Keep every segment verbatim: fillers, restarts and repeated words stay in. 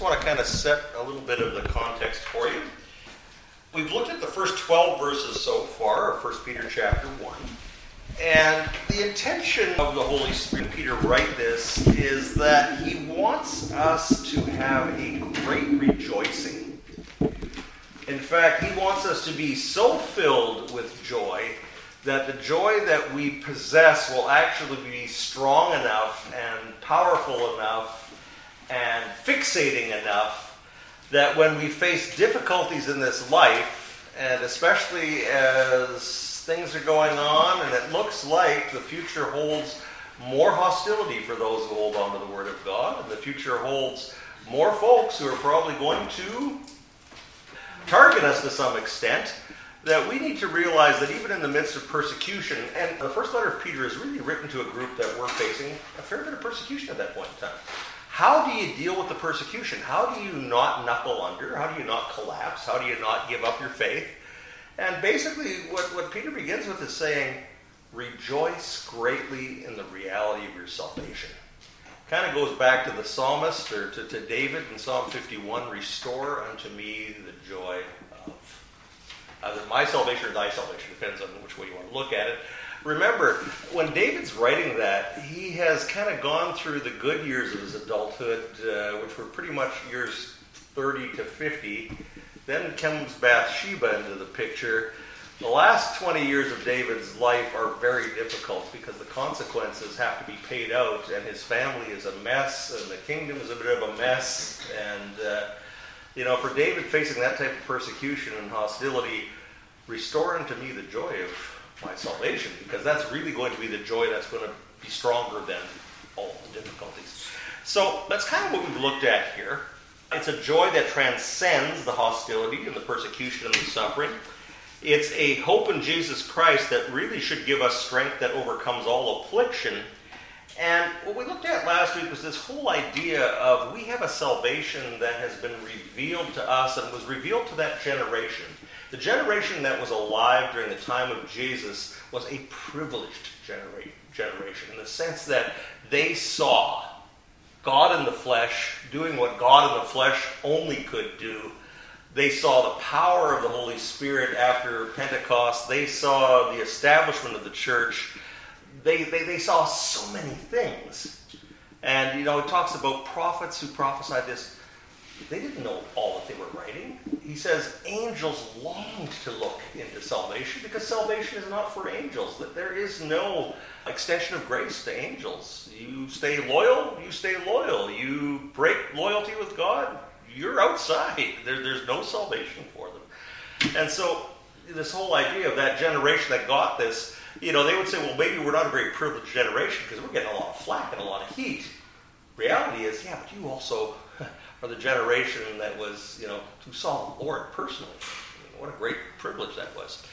want to kind of set a little bit of the context for you. We've looked at the first twelve verses so far, of First Peter chapter one. And the intention of the Holy Spirit, Peter write this, is that he wants us to have a great rejoicing. In fact, he wants us to be so filled with joy that the joy that we possess will actually be strong enough and powerful enough and fixating enough that when we face difficulties in this life, and especially as things are going on and it looks like the future holds more hostility for those who hold on to the Word of God, and the future holds more folks who are probably going to target us to some extent, that we need to realize that even in the midst of persecution, and the first letter of Peter is really written to a group that were facing a fair bit of persecution at that point in time. How do you deal with the persecution? How do you not knuckle under? How do you not collapse? How do you not give up your faith? And basically what, what Peter begins with is saying, rejoice greatly in the reality of your salvation. Kind of goes back to the psalmist, or to, to David in Psalm fifty-one, restore unto me the joy of either my salvation or thy salvation, depends on which way you want to look at it. Remember, when David's writing that, he has kind of gone through the good years of his adulthood, uh, which were pretty much years thirty to fifty. Then comes Bathsheba into the picture. The last twenty years of David's life are very difficult because the consequences have to be paid out, and his family is a mess, and the kingdom is a bit of a mess. And, uh, you know, for David facing that type of persecution and hostility, restore unto me the joy of my salvation, because that's really going to be the joy that's going to be stronger than all the difficulties. So that's kind of what we've looked at here. It's a joy that transcends the hostility and the persecution and the suffering. It's a hope in Jesus Christ that really should give us strength that overcomes all affliction. And what we looked at last week was this whole idea of we have a salvation that has been revealed to us and was revealed to that generation. The generation that was alive during the time of Jesus was a privileged genera- generation in the sense that they saw God in the flesh doing what God in the flesh only could do. They saw the power of the Holy Spirit after Pentecost. They saw the establishment of the church. They, they, they saw so many things. And, you know, it talks about prophets who prophesied this. They didn't know all that they were writing. He says angels longed to look into salvation because salvation is not for angels. That there is no extension of grace to angels. You stay loyal, you stay loyal. You break loyalty with God, you're outside. There, there's no salvation for them. And so this whole idea of that generation that got this, you know, they would say, well, maybe we're not a very privileged generation because we're getting a lot of flack and a lot of heat. Reality is, yeah, but you also are the generation that was, you know, who saw the Lord personally. I mean, what a great privilege that was.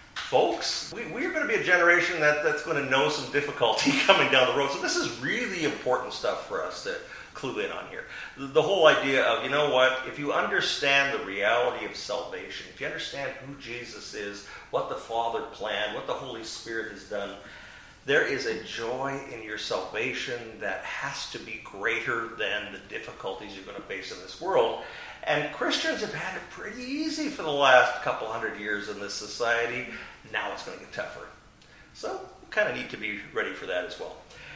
Folks, we, we're going to be a generation that, that's going to know some difficulty coming down the road. So this is really important stuff for us to clue in on here. The, the whole idea of, you know what, if you understand the reality of salvation, if you understand who Jesus is, what the Father planned, what the Holy Spirit has done, there is a joy in your salvation that has to be greater than the difficulties you're going to face in this world. And Christians have had it pretty easy for the last couple hundred years in this society. Now it's going to get tougher. So we kind of need to be ready for that as well.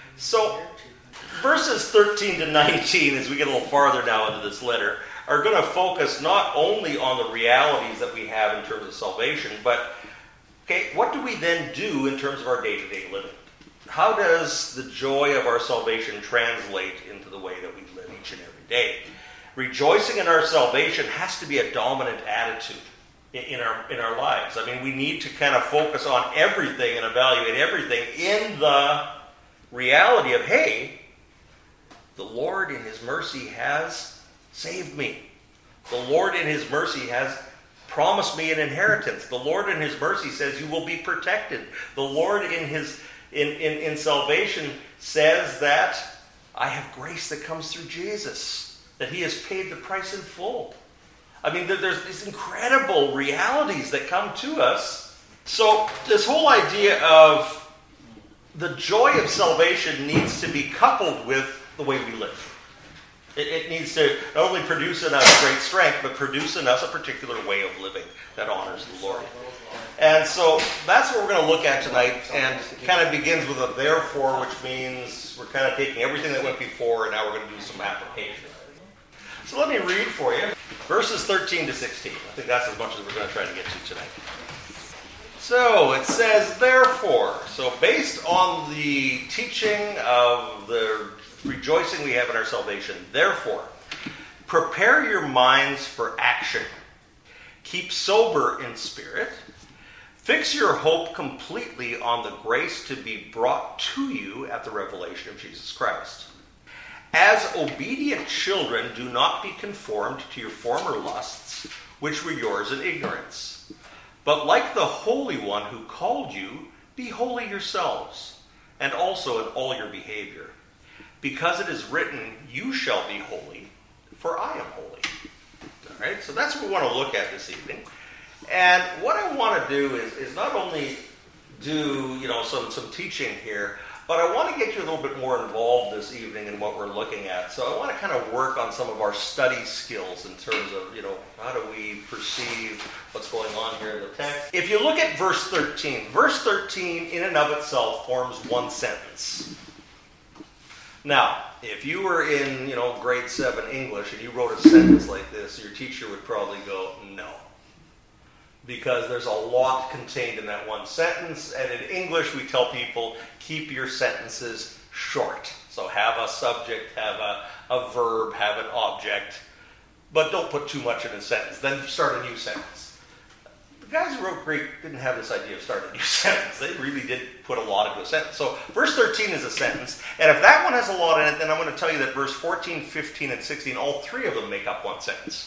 So verses thirteen to nineteen, as we get a little farther now into this letter, are going to focus not only on the realities that we have in terms of salvation, but okay, what do we then do in terms of our day-to-day living? How does the joy of our salvation translate into the way that we live each and every day? Rejoicing in our salvation has to be a dominant attitude in our in our lives. I mean, we need to kind of focus on everything and evaluate everything in the reality of, hey, the Lord in His mercy has saved me. The Lord in His mercy has promised me an inheritance. The Lord in His mercy says you will be protected. The Lord in His in, in, in salvation says that I have grace that comes through Jesus, that He has paid the price in full. I mean, there's these incredible realities that come to us. So this whole idea of the joy of salvation needs to be coupled with the way we live. It, it needs to not only produce in us great strength, but produce in us a particular way of living that honors the Lord. And so that's what we're going to look at tonight, and it kind of begins with a therefore, which means we're kind of taking everything that went before, and now we're going to do some application. So let me read for you verses thirteen to sixteen. I think that's as much as we're going to try to get to tonight. So it says, therefore, so based on the teaching of the rejoicing we have in our salvation, therefore, prepare your minds for action. Keep sober in spirit. Fix your hope completely on the grace to be brought to you at the revelation of Jesus Christ. As obedient children, do not be conformed to your former lusts, which were yours in ignorance. But like the Holy One who called you, be holy yourselves, and also in all your behavior. Because it is written, you shall be holy, for I am holy. All right, so that's what we want to look at this evening. And what I want to do is, is not only do, you know, some, some teaching here, but I want to get you a little bit more involved this evening in what we're looking at. So I want to kind of work on some of our study skills in terms of, you know, how do we perceive what's going on here in the text. If you look at verse thirteen, verse thirteen in and of itself forms one sentence. Now, if you were in, you know, grade seven English and you wrote a sentence like this, your teacher would probably go, no. Because there's a lot contained in that one sentence, and in English we tell people, keep your sentences short. So have a subject, have a, a verb, have an object, but don't put too much in a sentence. Then start a new sentence. The guys who wrote Greek didn't have this idea of starting a new sentence. They really did put a lot into a sentence. So verse thirteen is a sentence, and if that one has a lot in it, then I'm going to tell you that verse fourteen, fifteen, and sixteen, all three of them make up one sentence.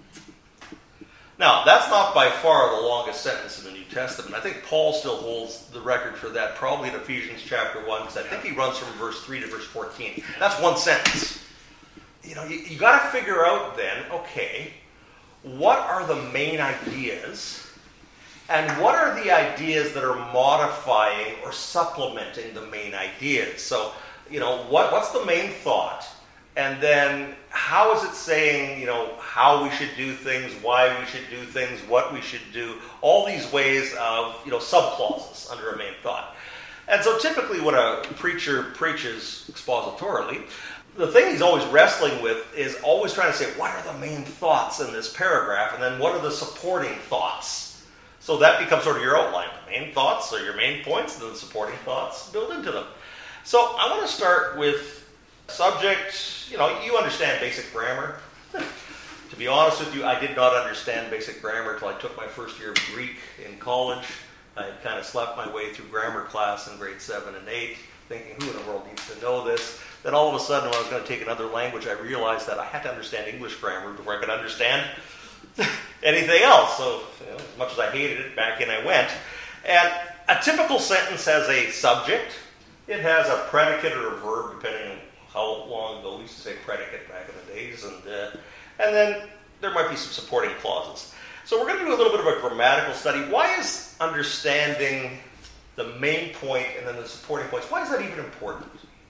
Now, that's not by far the longest sentence in the New Testament. I think Paul still holds the record for that, probably in Ephesians chapter one, because I think he runs from verse three to verse fourteen. That's one sentence. You know, you, you got to figure out then, okay, what are the main ideas, and what are the ideas that are modifying or supplementing the main ideas? So, you know, what, what's the main thought? And then how is it saying, you know, how we should do things, why we should do things, what we should do, all these ways of, you know, subclauses under a main thought. And so typically when a preacher preaches expositorily, the thing he's always wrestling with is always trying to say, what are the main thoughts in this paragraph? And then what are the supporting thoughts? So that becomes sort of your outline. The main thoughts are your main points, and then the supporting thoughts build into them. So I want to start with subject. You know, you understand basic grammar. To be honest with you, I did not understand basic grammar until I took my first year of Greek in college. I had kind of slept my way through grammar class in grade seven and eight, thinking, who in the world needs to know this? Then all of a sudden, when I was going to take another language, I realized that I had to understand English grammar before I could understand anything else. So, you know, as much as I hated it, back in I went. And a typical sentence has a subject. It has a predicate or a verb, depending on how long ago we used to say predicate back in the days, and uh, and then there might be some supporting clauses. So we're going to do a little bit of a grammatical study. Why is understanding the main point and then the supporting points, why is that even important?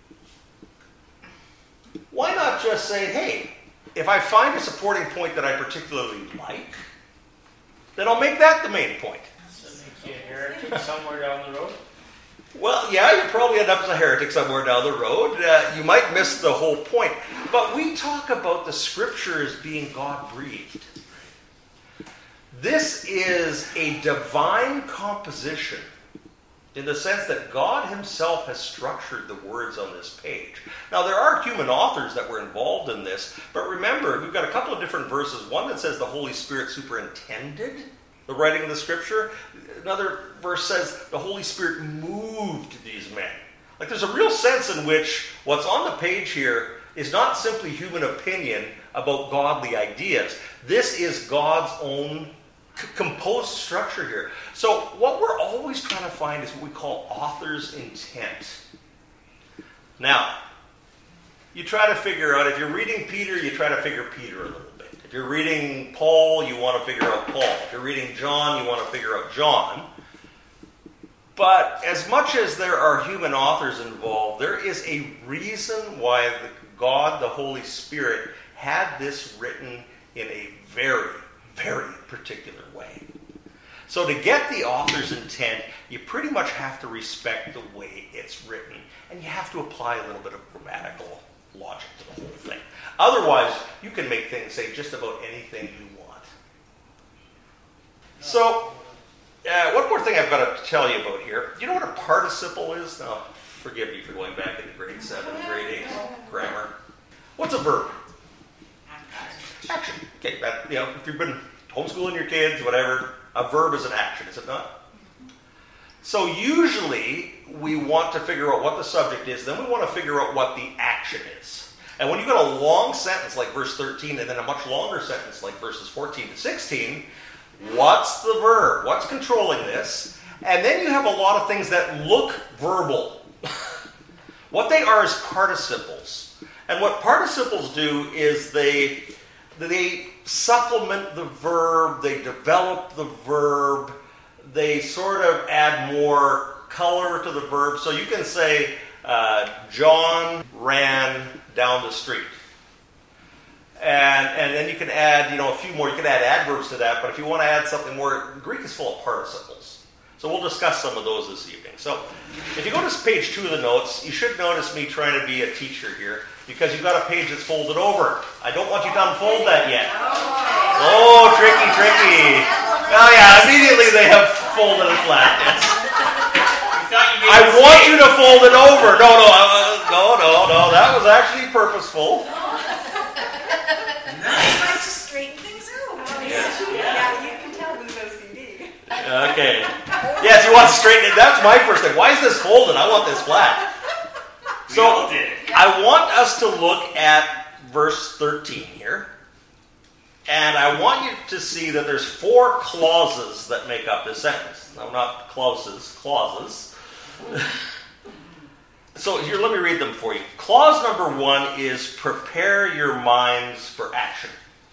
Why not just say, hey, if I find a supporting point that I particularly like, then I'll make that the main point. Does that make you a heretic somewhere down the road? Well, yeah, you'll probably end up as a heretic somewhere down the road. Uh, you might miss the whole point. But we talk about the Scriptures being God-breathed. This is a divine composition in the sense that God himself has structured the words on this page. Now, there are human authors that were involved in this, but remember, we've got a couple of different verses. One that says the Holy Spirit superintended the writing of the Scripture. Another verse says the Holy Spirit moved these men. Like, there's a real sense in which what's on the page here is not simply human opinion about godly ideas. This is God's own c- composed structure here. So what we're always trying to find is what we call author's intent. Now, you try to figure out, if you're reading Peter, you try to figure Peter a little bit. If you're reading Paul, you want to figure out Paul. If you're reading John, you want to figure out John. But as much as there are human authors involved, there is a reason why the God, the Holy Spirit, had this written in a very, very particular way. So to get the author's intent, you pretty much have to respect the way it's written, and you have to apply a little bit of grammatical logic to the whole thing. Otherwise, you can make things say just about anything you want. So, uh, one more thing I've got to tell you about here. Do you know what a participle is? Now, forgive me for going back into grade seven, grade eight grammar. What's a verb? Action. Okay, that, you know, if you've been homeschooling your kids, whatever, a verb is an action, is it not? So usually we want to figure out what the subject is, then we want to figure out what the action is. And when you've got a long sentence like verse thirteen and then a much longer sentence like verses fourteen to sixteen, what's the verb? What's controlling this? And then you have a lot of things that look verbal. What they are is participles. And what participles do is they, they supplement the verb, they develop the verb, they sort of add more color to the verb. So you can say, uh, John ran down the street. And and then you can add, you know, a few more. You can add adverbs to that, but if you want to add something more, Greek is full of participles. So we'll discuss some of those this evening. So if you go to page two of the notes, you should notice me trying to be a teacher here, because you've got a page that's folded over. I don't want you to unfold that yet. Oh, tricky, tricky. Oh yeah, immediately they have folded it flat. Yes. I want you to fold it over. No, no, uh, no, no, no. That was actually purposeful. I like to straighten things out. Yes. Yeah, you can tell who's O C D. Okay. Yes, you want to straighten it. That's my first thing. Why is this folded? I want this flat. So I want us to look at verse thirteen here. And I want you to see that there's four clauses that make up this sentence. No, not clauses, clauses. So here, let me read them for you. Clause number one is prepare your minds for action.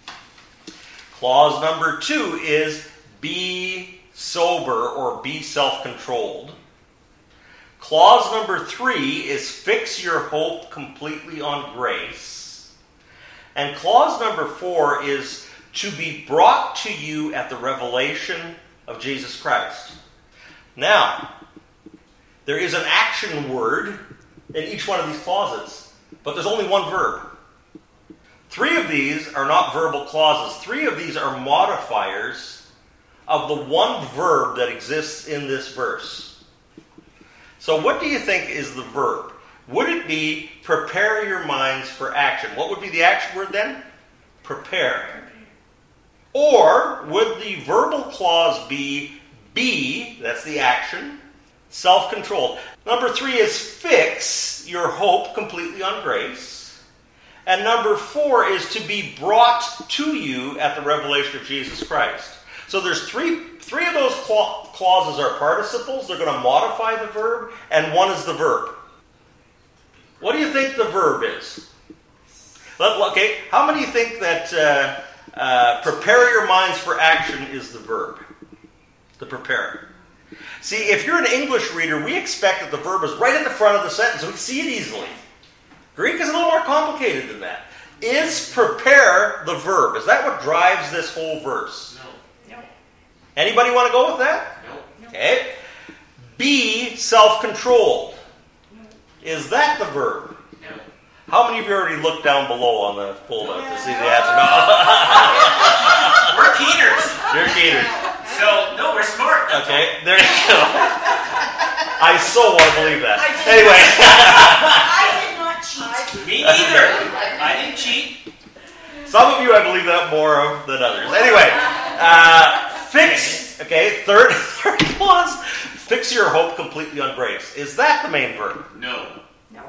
Clause number two is be sober or be self-controlled. Clause number three is fix your hope completely on grace. And clause number four is to be brought to you at the revelation of Jesus Christ. Now, there is an action word in each one of these clauses, but there's only one verb. Three of these are not verbal clauses. Three of these are modifiers of the one verb that exists in this verse. So what do you think is the verb? Would it be prepare your minds for action? What would be the action word then? Prepare. Or would the verbal clause be be, that's the action, self-controlled. Number three is fix your hope completely on grace. And number four is to be brought to you at the revelation of Jesus Christ. So there's three, three of those clauses are participles. They're going to modify the verb, and one is the verb. What do you think the verb is? Okay, how many think that uh, uh, prepare your minds for action is the verb? The prepare. See, if you're an English reader, we expect that the verb is right at the front of the sentence, so we can see it easily. Greek is a little more complicated than that. Is prepare the verb? Is that what drives this whole verse? No. No. Anybody want to go with that? No. Okay. Be self-controlled. No. Is that the verb? No. How many of you already looked down below on the foldout to see the answer? No. We're keeners. You're keeners. So, no, we're smart. Okay, there you go. I so want to believe that. I did Anyway. I did not cheat. Me neither. I didn't cheat. Some of you I believe that more of than others. Anyway, uh, fix, okay, third, third clause, fix your hope completely on grace. Is that the main verb? No. No.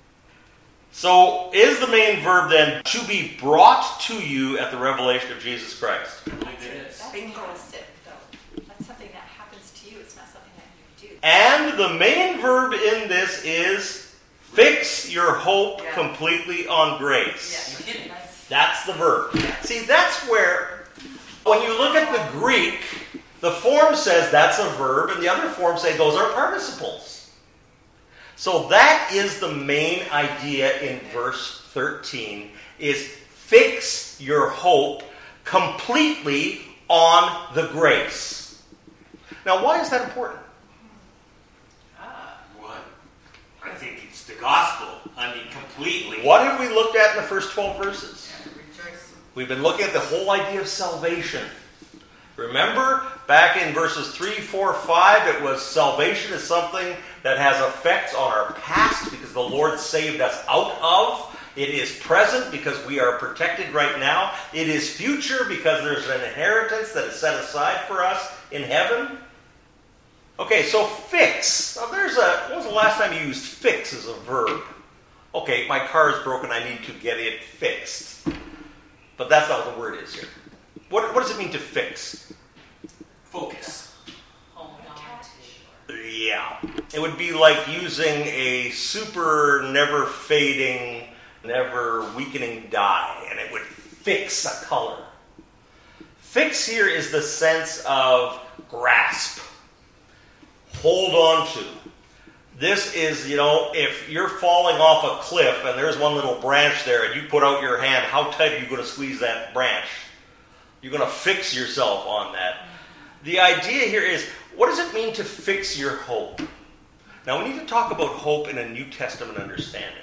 So, is the main verb then to be brought to you at the revelation of Jesus Christ? I believe it is. That's impulsive, though. That's something that happens to you. It's not something that you do. And the main verb in this is fix your hope Yeah. completely on grace. Yes. You kidding? That's the verb. See, that's where, when you look at the Greek, The form says that's a verb, and the other form say those are participles. So that is the main idea in verse thirteen, is fix your hope completely on the grace. Now, why is that important? Ah, what? I think it's the gospel. I mean, completely. What have we looked at in the first twelve verses? We've been looking at the whole idea of salvation. Remember, back in verses three, four, five, it was salvation is something that has effects on our past because the Lord saved us out of. It is present because we are protected right now. It is future because there's an inheritance that is set aside for us in heaven. Okay, so fix. Now there's a, when was the last time you used fix as a verb? Okay, my car is broken, I need to get it fixed. But that's not what the word is here. What, what does it mean to fix? Focus. Yeah. It would be like using a super never fading, never weakening dye, and it would fix a color. Fix here is the sense of grasp. Hold on to. This is, you know, if you're falling off a cliff and there's one little branch there and you put out your hand, how tight are you going to squeeze that branch? You're going to fix yourself on that. The idea here is, what does it mean to fix your hope? Now, we need to talk about hope in a New Testament understanding.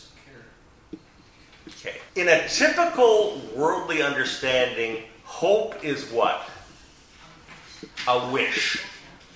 Okay. In a typical worldly understanding, hope is what? A wish.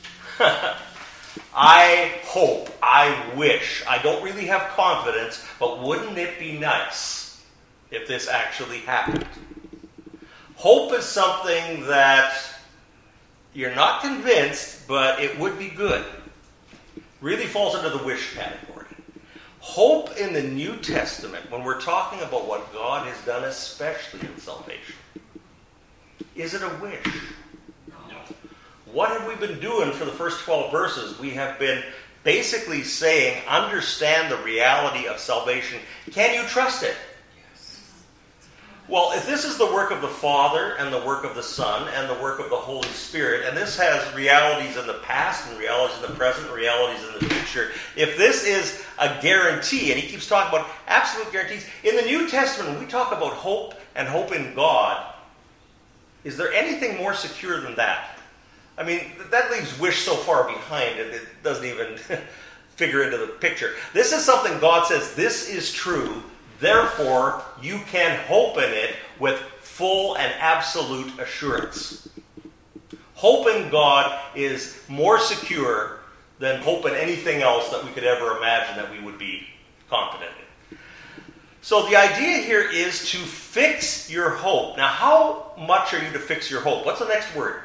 I hope, I wish. I don't really have confidence, but wouldn't it be nice if this actually happened? Hope is something that you're not convinced, but it would be good. Really falls into the wish category. Hope in the New Testament, when we're talking about what God has done, especially in salvation, is it a wish? No. What have we been doing for the first twelve verses? We have been basically saying, understand the reality of salvation. Can you trust it? Well, if this is the work of the Father and the work of the Son and the work of the Holy Spirit, and this has realities in the past and realities in the present and realities in the future, if this is a guarantee, and he keeps talking about absolute guarantees, in the New Testament, when we talk about hope and hope in God, is there anything more secure than that? I mean, that leaves wish so far behind, it, it doesn't even figure into the picture. This is something God says, this is true. Therefore, you can hope in it with full and absolute assurance. Hope in God is more secure than hope in anything else that we could ever imagine that we would be confident in. So the idea here is to fix your hope. Now, how much are you to fix your hope? What's the next word?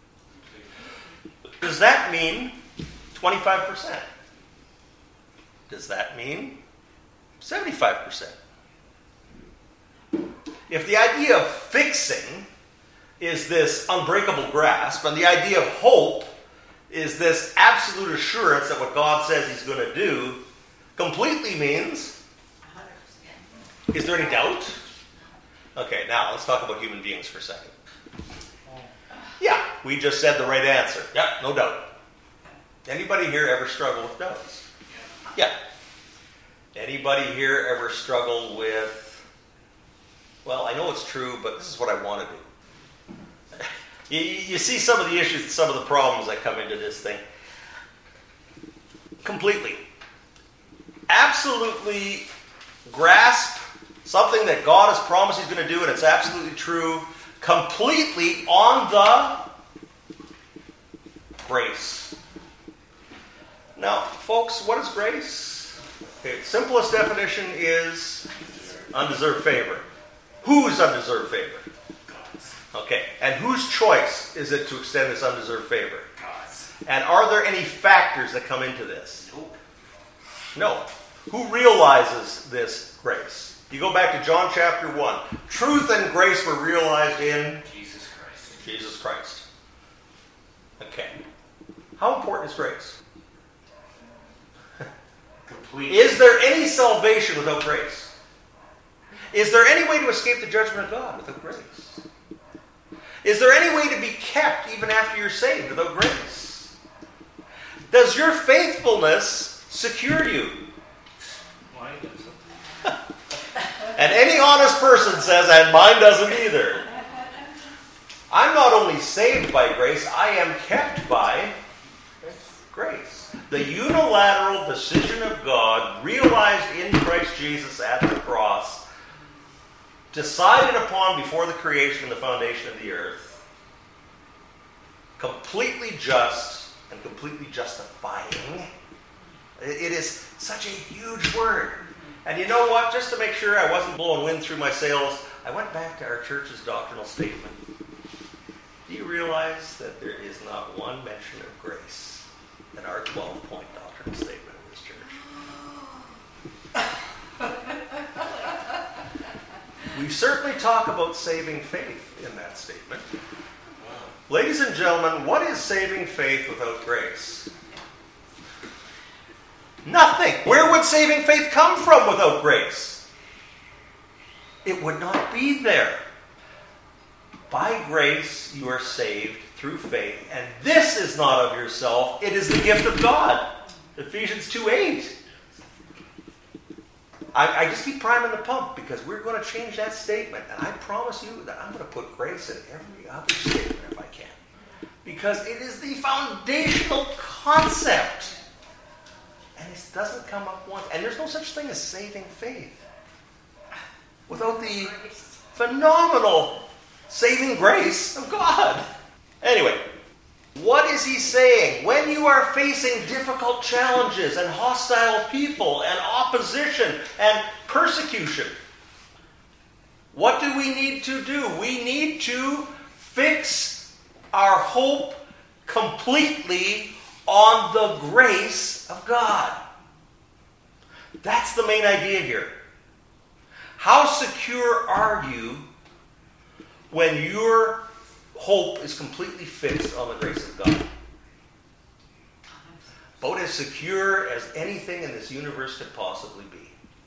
Does that mean twenty-five percent? Does that mean seventy-five percent? If the idea of fixing is this unbreakable grasp, and the idea of hope is this absolute assurance that what God says he's going to do, completely means, is there any doubt? Okay, now let's talk about human beings for a second. Yeah, we just said the right answer. Yeah, no doubt. Anybody here ever struggle with doubts? Yeah. Anybody here ever struggle with, well, I know it's true, but this is what I want to do? You, you see some of the issues, some of the problems that come into this thing. Completely. Absolutely grasp something that God has promised he's going to do, and it's absolutely true, completely on the grace. Now, folks, what is grace? Okay, simplest definition is undeserved favor. Whose undeserved favor? God's. Okay, and whose choice is it to extend this undeserved favor? God's. And are there any factors that come into this? Nope. No. Who realizes this grace? You go back to John chapter one. Truth and grace were realized in Jesus Christ. Jesus Christ. Okay. How important is grace? Complete. Is there any salvation without grace? Is there any way to escape the judgment of God without grace? Is there any way to be kept even after you're saved without grace? Does your faithfulness secure you? Mine doesn't. And any honest person says, and mine doesn't either. I'm not only saved by grace, I am kept by grace. The unilateral decision of God, realized in Christ Jesus at the cross, decided upon before the creation and the foundation of the earth, completely just and completely justifying. It is such a huge word. And you know what? Just to make sure I wasn't blowing wind through my sails, I went back to our church's doctrinal statement. Do you realize that there is not one mention of grace in our twelve-point doctrinal statement of this church? We certainly talk about saving faith in that statement. Ladies and gentlemen, what is saving faith without grace? Nothing. Where would saving faith come from without grace? It would not be there. By grace you are saved through faith, and this is not of yourself, it is the gift of God. Ephesians two eight. I, I just keep priming the pump because we're going to change that statement, and I promise you that I'm going to put grace in every other statement if I can. Because it is the foundational concept. And it doesn't come up once. And there's no such thing as saving faith without the phenomenal saving grace of God. Anyway, what is he saying? When you are facing difficult challenges and hostile people and opposition and persecution, what do we need to do? We need to fix our hope completely on the grace of God. That's the main idea here. How secure are you when your hope is completely fixed on the grace of God? About as secure as anything in this universe could possibly be.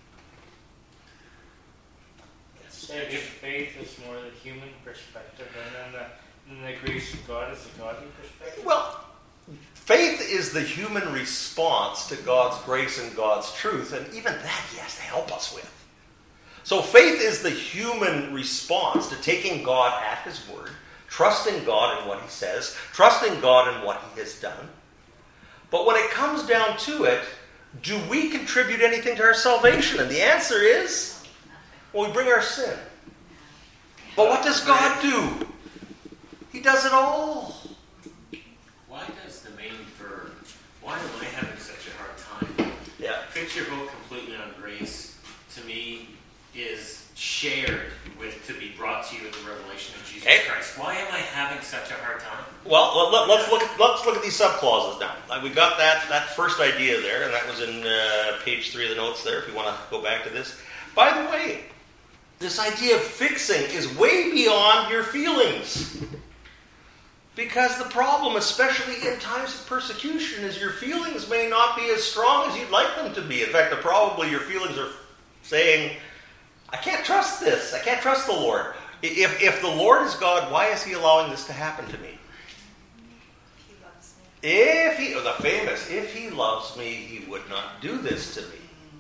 Saving faith is more the human perspective, and then the, and the grace of God is the godly perspective. Well, faith is the human response to God's grace and God's truth, and even that he has to help us with. So faith is the human response to taking God at his word, trusting God in what he says, trusting God in what he has done. But when it comes down to it, do we contribute anything to our salvation? And the answer is, well, we bring our sin. But what does God do? He does it all. Why does the main verb, why am I having such a hard time? Yeah. Fix your hope completely on grace, to me, is shared with, to be brought to you in the revelation of Jesus Okay. Christ. Why am I having such a hard time? Well, let, let, let's look at let's look at these subclauses now. Like we got that that first idea there, and that was in uh, page three of the notes there. If you want to go back to this. By the way, this idea of fixing is way beyond your feelings. Because the problem, especially in times of persecution, is your feelings may not be as strong as you'd like them to be. In fact, probably your feelings are saying, I can't trust this. I can't trust the Lord. If, if the Lord is God, why is he allowing this to happen to me? He loves me. If he, the famous, if he loves me, he would not do this to me.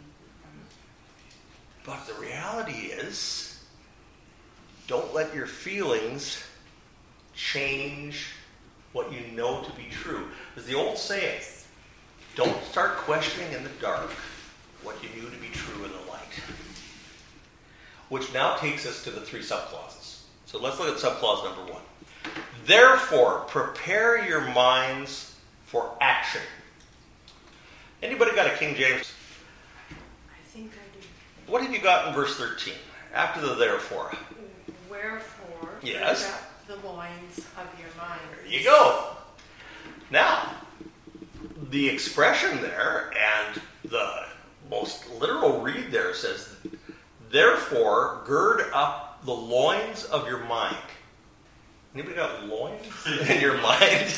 But the reality is, don't let your feelings change what you know to be true. There's the old saying, don't start questioning in the dark what you knew to be true in the light. Which now takes us to the three subclauses. So let's look at subclause number one. Therefore, prepare your minds for action. Anybody got a King James? I think I do. What have you got in verse thirteen? After the therefore. Wherefore, Yes. gird up the loins of your mind. There you go. Now, the expression there and the most literal read there says, therefore, gird up the loins of your mind. Anybody got loins in your mind?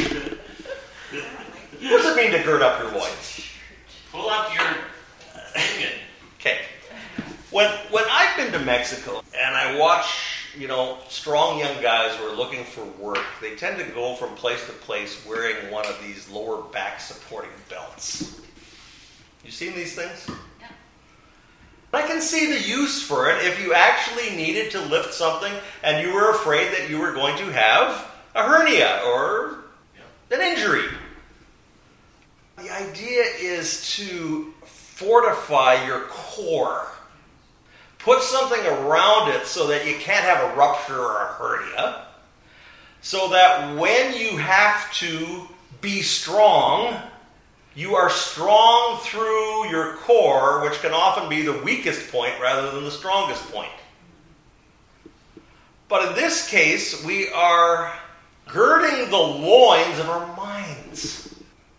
What does it mean to gird up your loins? Pull up your thing. Okay. When when I've been to Mexico and I watch you know, strong young guys who are looking for work, they tend to go from place to place wearing one of these lower back supporting belts. You seen these things? Yeah. I can see the use for it if you actually needed to lift something and you were afraid that you were going to have a hernia or an injury. The idea is to fortify your core. Put something around it so that you can't have a rupture or a hernia. So that when you have to be strong, you are strong through your core, which can often be the weakest point rather than the strongest point. But in this case, we are girding the loins of our minds.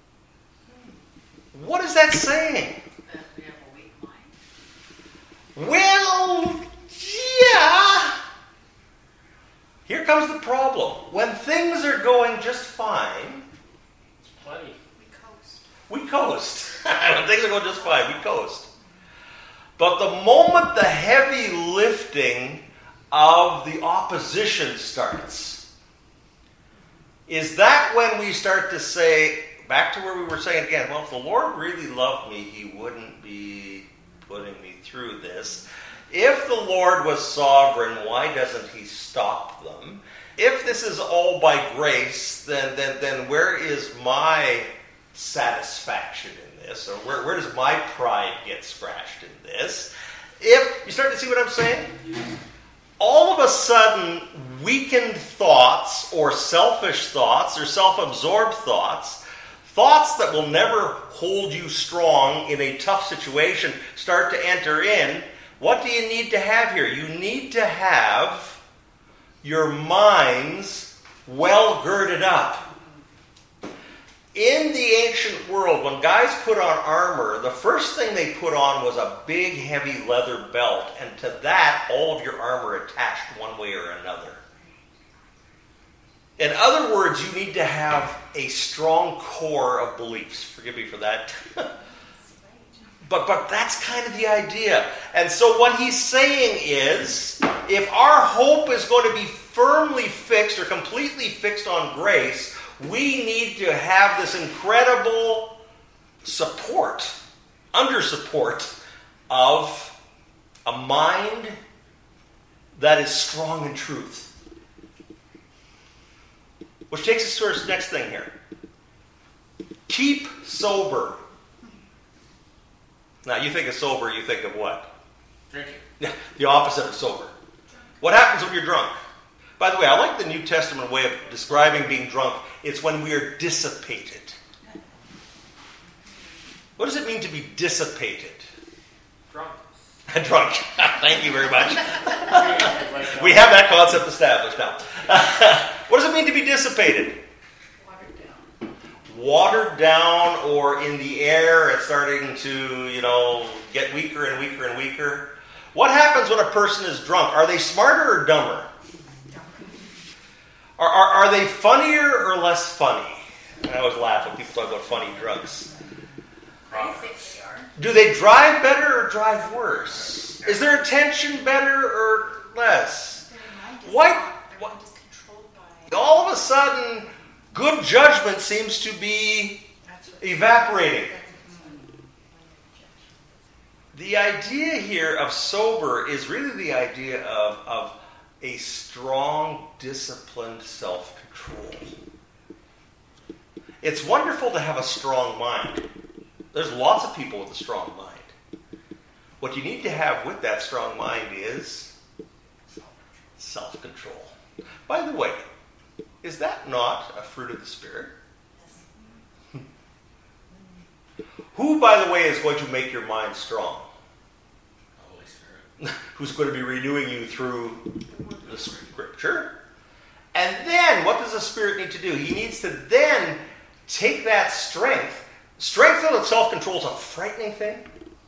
What is that saying? That we have a weak mind. Well, yeah. Here comes the problem. When things are going just fine, It's plenty. We coast. we coast. When things are going just fine, we coast. But the moment the heavy lifting of the opposition starts, is that when we start to say, back to where we were saying again, well, if the Lord really loved me, he wouldn't be putting me through this. If the Lord was sovereign, why doesn't he stop them? If this is all by grace, then then, then where is my satisfaction in this? Or where, where does my pride get scratched in this? If, you start to see what I'm saying? All of a sudden, weakened thoughts or selfish thoughts or self-absorbed thoughts, thoughts that will never hold you strong in a tough situation, start to enter in. What do you need to have here? You need to have your minds well girded up. In the ancient world, when guys put on armor, the first thing they put on was a big, heavy leather belt, and to that, all of your armor attached one way or another. In other words, you need to have a strong core of beliefs. Forgive me for that. But but that's kind of the idea. And so what he's saying is, if our hope is going to be firmly fixed or completely fixed on grace, we need to have this incredible support, under support of a mind that is strong in truth. Which takes us to our next thing here. Keep sober. Now, you think of sober, you think of what? Drinking. Yeah, the opposite of sober. What happens when you're drunk? By the way, I like the New Testament way of describing being drunk. It's when we are dissipated. What does it mean to be dissipated? Drunk. Drunk. Thank you very much. We have that concept established now. What does it mean to be dissipated? Watered down. Watered down, or in the air, it's starting to, you know, get weaker and weaker and weaker. What happens when a person is drunk? Are they smarter or dumber? Are, are, are they funnier or less funny? I always laugh when people talk about funny drunks. I think they are. Do they drive better or drive worse? Is their attention better or less? Their mind is Why- not- Their what- mind is controlled by. All of a sudden, good judgment seems to be evaporating. The idea here of sober is really the idea of, of a strong, disciplined self-control. It's wonderful to have a strong mind. There's lots of people with a strong mind. What you need to have with that strong mind is self-control. By the way, is that not a fruit of the Spirit? Who, by the way, is going to make your mind strong? The Holy Spirit. Who's going to be renewing you through the Scripture? And then, what does the Spirit need to do? He needs to then take that strength. Strength without self-control is a frightening thing.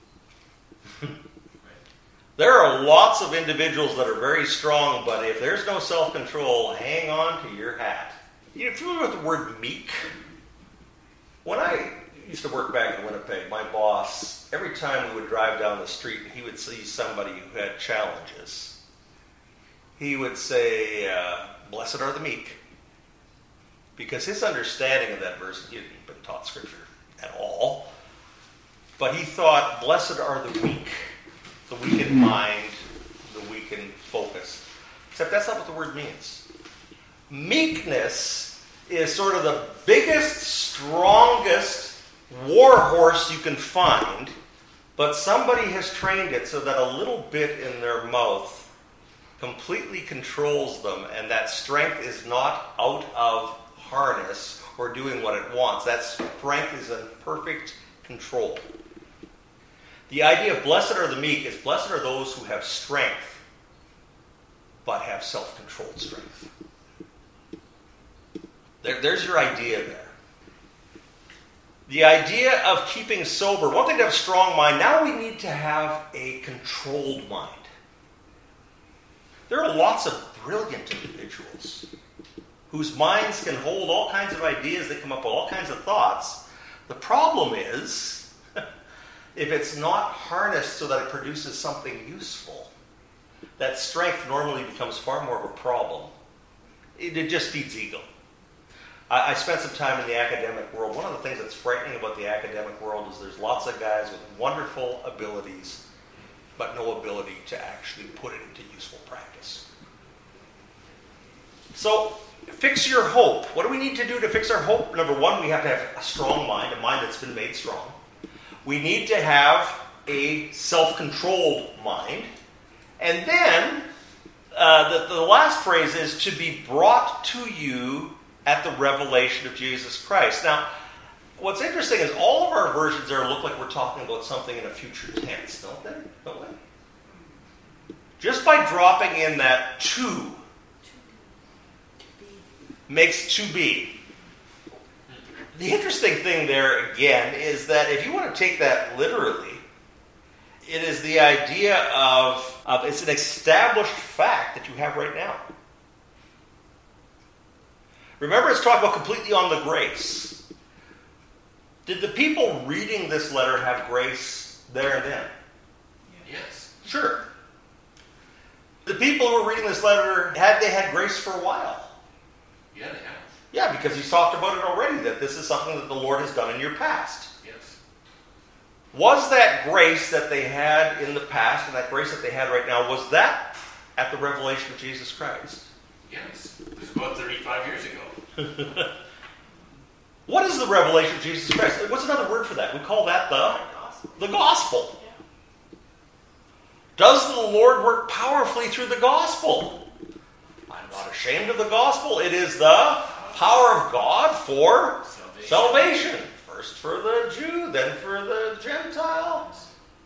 There are lots of individuals that are very strong, but if there's no self-control, hang on to your hat. You familiar with the word meek? When I used to work back in Winnipeg, my boss, every time we would drive down the street, he would see somebody who had challenges. he would say, uh, blessed are the meek. Because his understanding of that verse, he hadn't been taught Scripture at all, but he thought, blessed are the weak, the weak in mind, the weak in focus. Except that's not what the word means. Meekness is sort of the biggest, strongest war horse you can find, but somebody has trained it so that a little bit in their mouth completely controls them, and that strength is not out of harness or doing what it wants. That strength is in perfect control. The idea of blessed are the meek is blessed are those who have strength, but have self-controlled strength. There, there's your idea there. The idea of keeping sober. One thing to have a strong mind. Now we need to have a controlled mind. There are lots of brilliant individuals whose minds can hold all kinds of ideas. They come up with all kinds of thoughts. The problem is, if it's not harnessed so that it produces something useful, that strength normally becomes far more of a problem. It, it just feeds ego. I, I spent some time in the academic world. One of the things that's frightening about the academic world is there's lots of guys with wonderful abilities, but no ability to actually put it into useful practice. So, fix your hope. What do we need to do to fix our hope? Number one, we have to have a strong mind, a mind that's been made strong. We need to have a self-controlled mind. And then, uh, the, the last phrase is to be brought to you at the revelation of Jesus Christ. Now, what's interesting is all of our versions there look like we're talking about something in a future tense, don't they? Don't they? Just by dropping in that to makes to be. The interesting thing there, again, is that if you want to take that literally, it is the idea of, of it's an established fact that you have right now. Remember, it's talking about completely on the grace. Did the people reading this letter have grace there and then? Yes. Sure. The people who were reading this letter, had they had grace for a while? Yeah, they have. Yeah, because he's talked about it already, that this is something that the Lord has done in your past. Yes. Was that grace that they had in the past, and that grace that they had right now, was that at the revelation of Jesus Christ? Yes. It was about thirty-five years ago. What is the revelation of Jesus Christ? What's another word for that? We call that the, the gospel. Does the Lord work powerfully through the gospel? I'm not ashamed of the gospel. It is the power of God for salvation. salvation. First for the Jew, then for the Gentiles.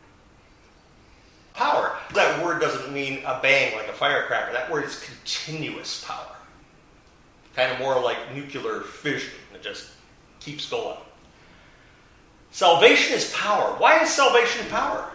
Power. That word doesn't mean a bang like a firecracker. That word is continuous power. Kind of more like nuclear fission. It just keeps going. Salvation is power. Why is salvation power?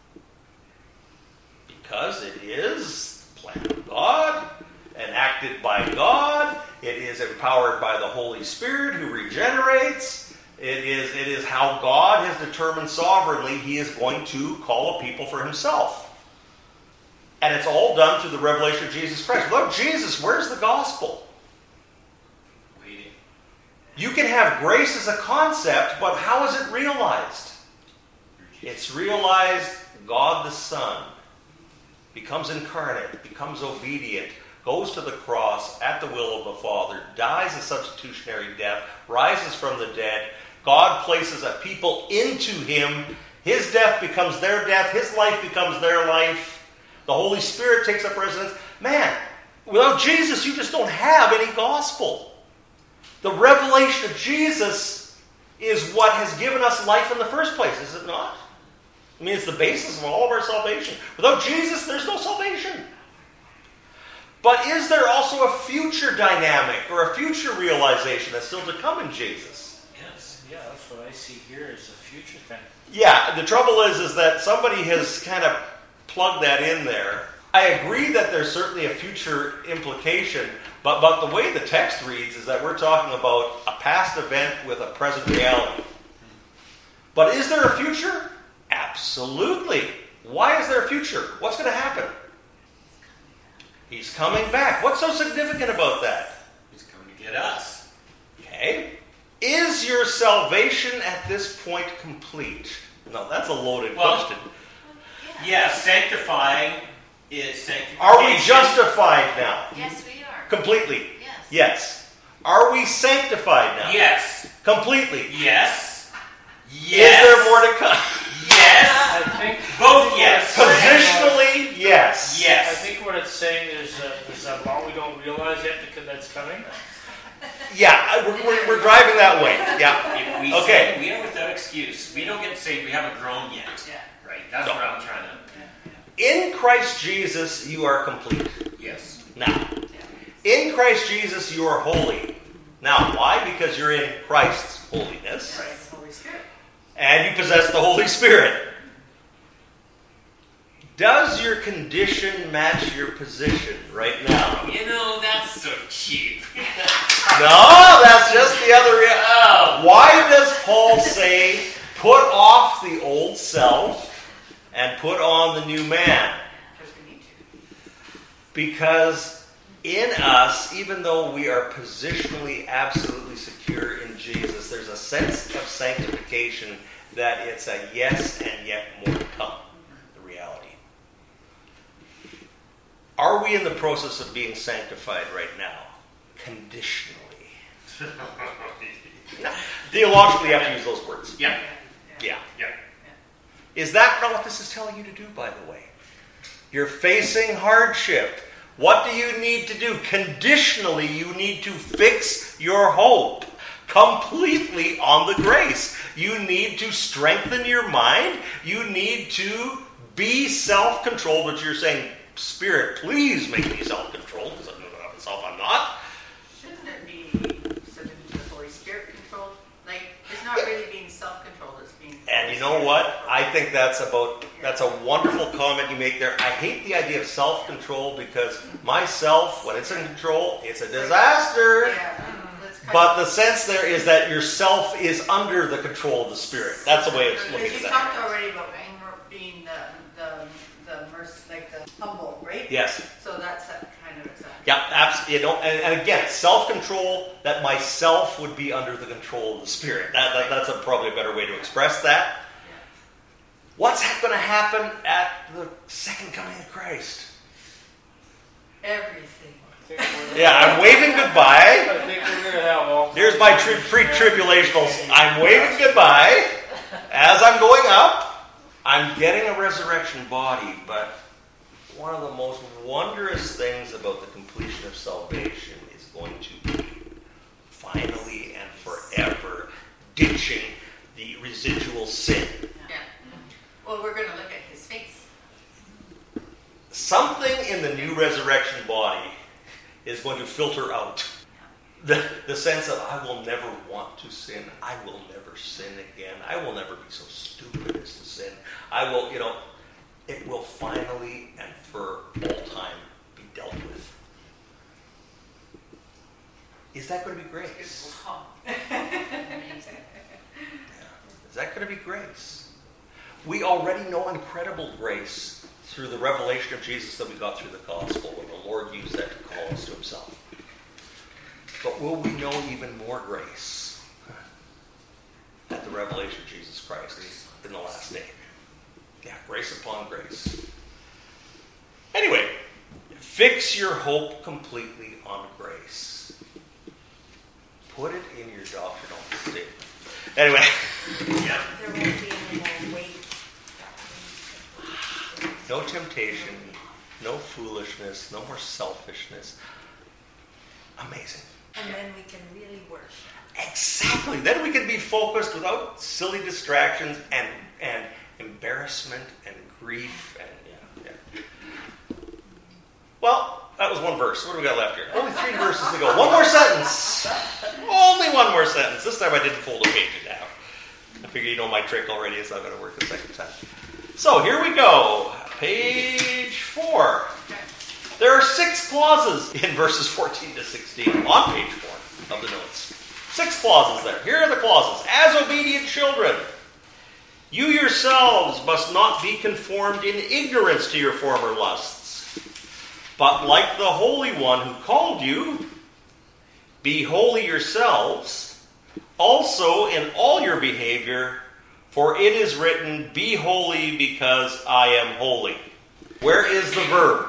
Because it is the plan of God, enacted by God. It is empowered by the Holy Spirit who regenerates. It is, it is how God has determined sovereignly he is going to call a people for himself. And it's all done through the revelation of Jesus Christ. Without Jesus, where's the gospel? Waiting. You can have grace as a concept, but how is it realized? It's realized God the Son becomes incarnate, becomes obedient, goes to the cross at the will of the Father, dies a substitutionary death, rises from the dead. God places a people into him. His death becomes their death. His life becomes their life. The Holy Spirit takes up residence. Man, without Jesus, you just don't have any gospel. The revelation of Jesus is what has given us life in the first place, is it not? I mean, it's the basis of all of our salvation. Without Jesus, there's no salvation. But is there also a future dynamic or a future realization that's still to come in Jesus? Yes, yeah, that's what I see here is a future thing. Yeah, the trouble is, is that somebody has kind of plugged that in there. I agree that there's certainly a future implication, but, but the way the text reads is that we're talking about a past event with a present reality. But is there a future? Absolutely. Why is there a future? What's going to happen? He's coming back. What's so significant about that? He's coming to get us. Okay. Is your salvation at this point complete? No, that's a loaded Well, question. Yeah, sanctifying is sanctification. Are we justified now? Yes, we are. Completely? Yes. Yes. Are we sanctified now? Yes. Completely? Yes. Is Yes. there more to come? Yes. I think Both yes. Positionally, yes. Yes. I think what it's saying is uh, there's a lot we don't realize yet because that's coming. Yeah, I- we're, we're, we're driving that way. Yeah. If we Okay. sin, we are without excuse. We don't get to say we haven't grown yet. Yeah. Right? That's No. what I'm trying to. In Christ Jesus, you are complete. Yes. Now, in Christ Jesus, you are holy. Now, why? Because you're in Christ's holiness. Right. Holy Spirit. And you possess the Holy Spirit. Does your condition match your position right now? You know, that's so cheap. No, that's just the other reality. Oh. Why does Paul say, put off the old self and put on the new man? Because we need to. Because in us, even though we are positionally absolutely secure in Jesus, there's a sense of sanctification that it's a yes and yet more to come, the reality. Are we in the process of being sanctified right now? Conditionally. Theologically, you have to use those words. Yeah. Yeah. Yeah. Is that not what this is telling you to do, by the way? You're facing hardship. What do you need to do? Conditionally, you need to fix your hope completely on the grace. You need to strengthen your mind. You need to be self-controlled, which you're saying, Spirit, please make me self-controlled, because I know that of myself I'm not. Shouldn't it be submitted to the Holy Spirit controlled? Like, it's not really being self-controlled, it's being... And you know what? I think that's about that's a wonderful comment you make there. I hate the idea of self-control because myself, when it's in control, it's a disaster. Yeah. That's kind But of, the sense there is that yourself is under the control of the Spirit. That's the way it's looking because at you that. talked already about being, being the, the, the mercy, like the humble, right? Yes. So that's that kind of exactly. Yeah, absolutely. You know, and, and again, self-control, that myself would be under the control of the Spirit. That, that, that's a, probably a better way to express that. What's going to happen at the second coming of Christ? Everything. I think we're- Yeah, I'm waving goodbye. I think we're going to have all. Here's my tri- pre-tribulational. I'm waving goodbye. As I'm going up, I'm getting a resurrection body, but one of the most wondrous things about the completion of salvation is going to be finally and forever ditching the residual sin. Yeah. Well, we're going to look at his face. Something in the new resurrection body is going to filter out the, the sense of, I will never want to sin. I will never sin again. I will never be so stupid as to sin. I will, you know, it will finally and for all time be dealt with. Is that going to be grace? Amazing. Is that going to be grace? We already know incredible grace through the revelation of Jesus that we got through the gospel, when the Lord used that to call us to himself. But will we know even more grace at the revelation of Jesus Christ in the last day? Yeah, grace upon grace. Anyway, fix your hope completely on grace. Put it in your doctrinal statement. Anyway. Yeah. There won't be any more weight. No temptation, no foolishness, no more selfishness. Amazing. And then we can really worship. Exactly. Then we can be focused without silly distractions and and embarrassment and grief and yeah, yeah. Well, that was one verse. What do we got left here? Only three verses to go. One more sentence. Only one more sentence. This time I didn't fold a page in half. I figure you know my trick already. It's not going to work the second time. So here we go. Page four. There are six clauses in verses fourteen to sixteen on page four of the notes. Six clauses there. Here are the clauses. As obedient children, you yourselves must not be conformed in ignorance to your former lusts. But like the Holy One who called you, be holy yourselves, also in all your behavior, for it is written, be holy because I am holy. Where is the verb?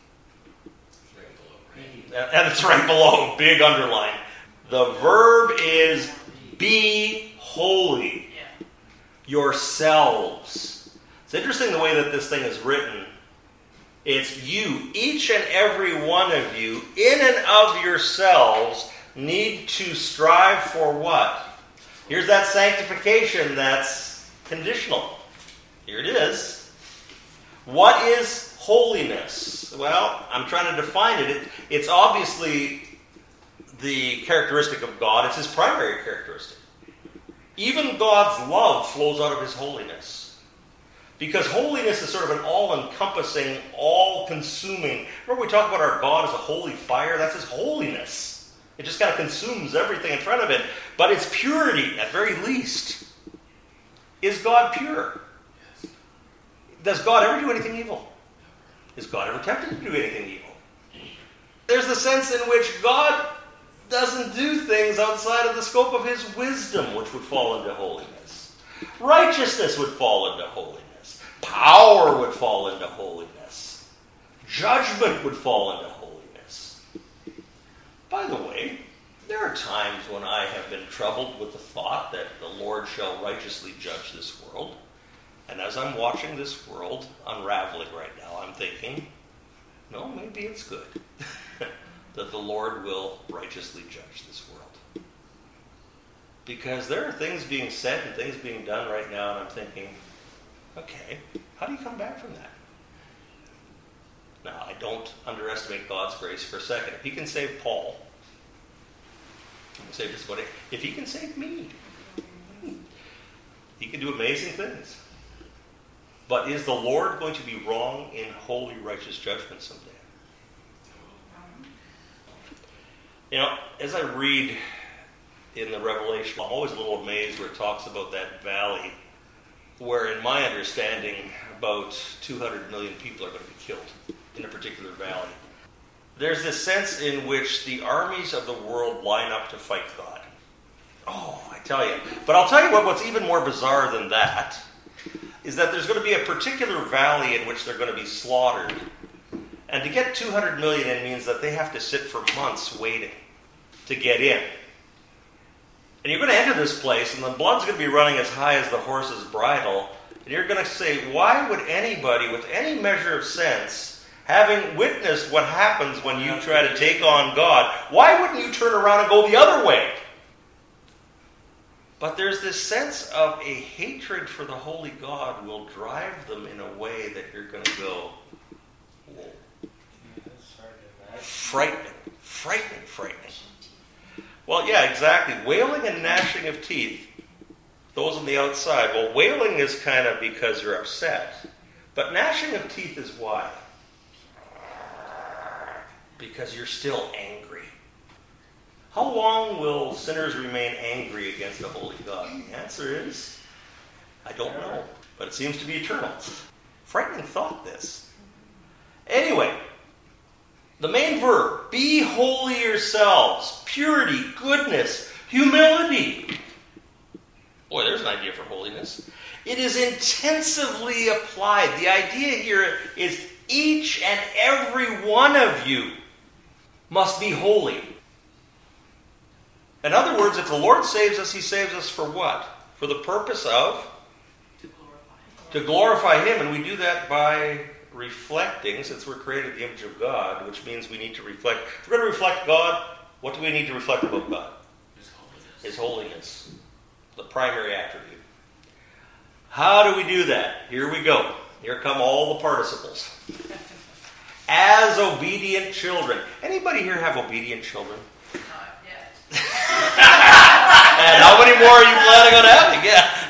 And it's right below, big underline. The verb is be holy yourselves. It's interesting the way that this thing is written. It's you, each and every one of you, in and of yourselves, need to strive for what? Here's that sanctification that's conditional. Here it is. What is holiness? Well, I'm trying to define it. it. It's obviously the characteristic of God. It's his primary characteristic. Even God's love flows out of his holiness. Because holiness is sort of an all-encompassing, all-consuming. Remember we talk about our God as a holy fire? That's his holiness. It just kind of consumes everything in front of it. But it's purity, at very least. Is God pure? Does God ever do anything evil? Is God ever tempted to do anything evil? There's the sense in which God doesn't do things outside of the scope of his wisdom, which would fall into holiness. Righteousness would fall into holiness. Power would fall into holiness. Judgment would fall into holiness. By the way, there are times when I have been troubled with the thought that the Lord shall righteously judge this world. And as I'm watching this world unraveling right now, I'm thinking, no, maybe it's good that the Lord will righteously judge this world. Because there are things being said and things being done right now, and I'm thinking, okay, how do you come back from that? Now, I don't underestimate God's grace for a second. If he can save Paul, he can save just what if he can save me, he can do amazing things. But is the Lord going to be wrong in holy, righteous judgment someday? You know, as I read in the Revelation, I'm always a little amazed where it talks about that valley where, in my understanding, about two hundred million people are going to be killed in a particular valley. There's this sense in which the armies of the world line up to fight God. Oh, I tell you. But I'll tell you what, what's even more bizarre than that is that there's going to be a particular valley in which they're going to be slaughtered. And to get two hundred million in means that they have to sit for months waiting to get in. And you're going to enter this place, and the blood's going to be running as high as the horse's bridle. And you're going to say, why would anybody with any measure of sense, having witnessed what happens when you try to take on God, why wouldn't you turn around and go the other way? But there's this sense of a hatred for the holy God will drive them in a way that you're going to go, whoa. Frightening, frightening, frightening. Well, yeah, exactly. Wailing and gnashing of teeth. Those on the outside. Well, wailing is kind of because you're upset. But gnashing of teeth is why? Because you're still angry. How long will sinners remain angry against a holy God? The answer is, I don't know. But it seems to be eternal. Frightening thought, this. Anyway, the main verb, be holy yourselves. Purity, goodness, humility. Boy, there's an idea for holiness. It is intensively applied. The idea here is each and every one of you must be holy. In other words, if the Lord saves us, he saves us for what? For the purpose of? To glorify. To glorify him. And we do that by reflecting, since we're created in the image of God, which means we need to reflect. If we're going to reflect God, what do we need to reflect about God? His holiness. His holiness. The primary attribute. How do we do that? Here we go. Here come all the participles. As obedient children. Anybody here have obedient children? Not yet. And how many more are you planning on having? Yeah.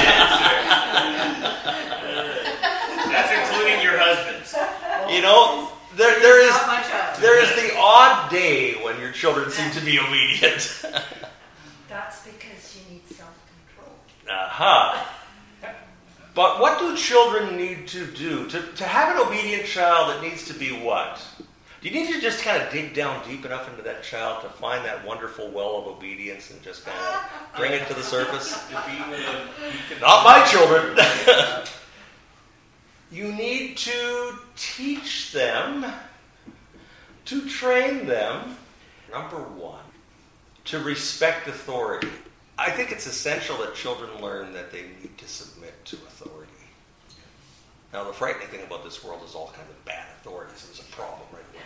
That's including your husbands. You know, there, there is Not much of. there is the odd day when your children seem to be obedient. That's because you need self-control. Aha. But what do children need to do? To, to have an obedient child, it needs to be what? Do you need to just kind of dig down deep enough into that child to find that wonderful well of obedience and just kind of bring it to the surface? Not my children. You need to teach them, to train them, number one, to respect authority. I think it's essential that children learn that they need to submit to authority. Now, the frightening thing about this world is all kinds of bad authorities. There's a problem right away.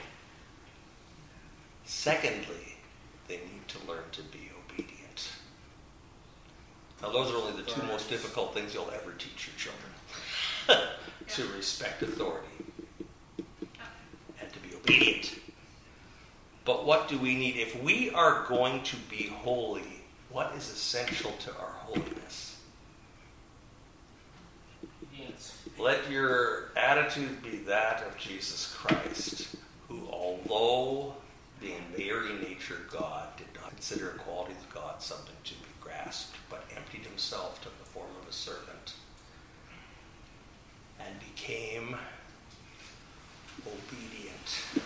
Secondly, they need to learn to be obedient. Now, those are only the two most difficult things you'll ever teach your children. To respect authority and to be obedient. But what do we need? If we are going to be holy, what is essential to our holiness? Yes. Let your attitude be that of Jesus Christ, who, although being very nature God, did not consider equality with God something to be grasped, but emptied himself, took the form of a servant, and became obedient,